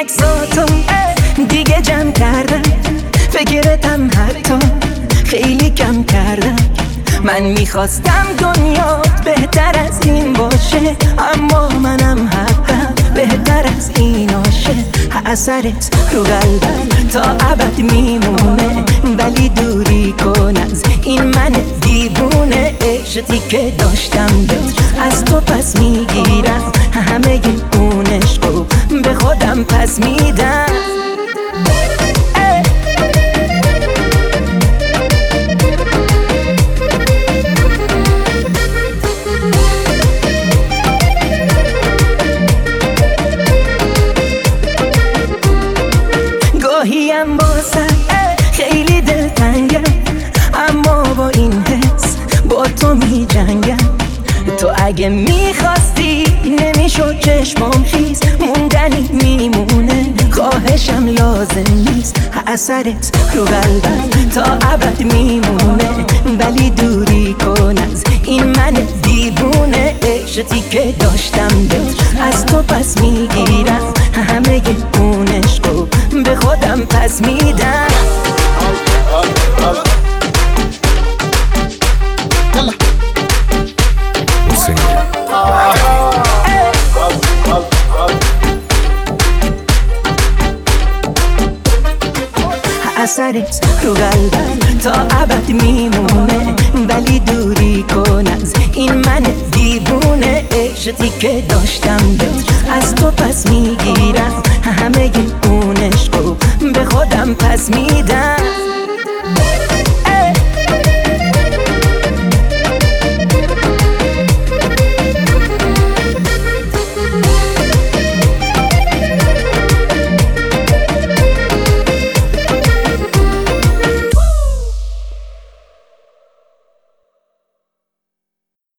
عکساتو دیگه جمع کردم، فکرتم حتی خیلی کم کردم. من میخواستم دنیات بهتر از این باشه، اما منم حقم بهتر از این آشه. اثرت رو قلبم تا ابد میمونه، ولی دوری کن از این من دیوونه. عشقی که داشتم از تو پس میگیرم، همه اون عشقو به خودم پس میدم. گاهیم بازم خیلی دلتنگم، اما با این حس با تو می جنگم. تو اگه میخواستی نمیشد چشمام خیز، موندنی میمونه، خواهشم لازم نیست. اثرت رو قلبم تا ابد میمونه، ولی دوری کن از این من دیوونه. عشقی که داشتم از تو پس میگیرم، همه اون عشقو به خودم پس میدم. اثرت رو قلبم تا ابد میمونه، ولی دوری کن از این من دیوونه. عشقی که داشتم از تو پس میگیرم، همه اون عشقو به خودم پس میدم.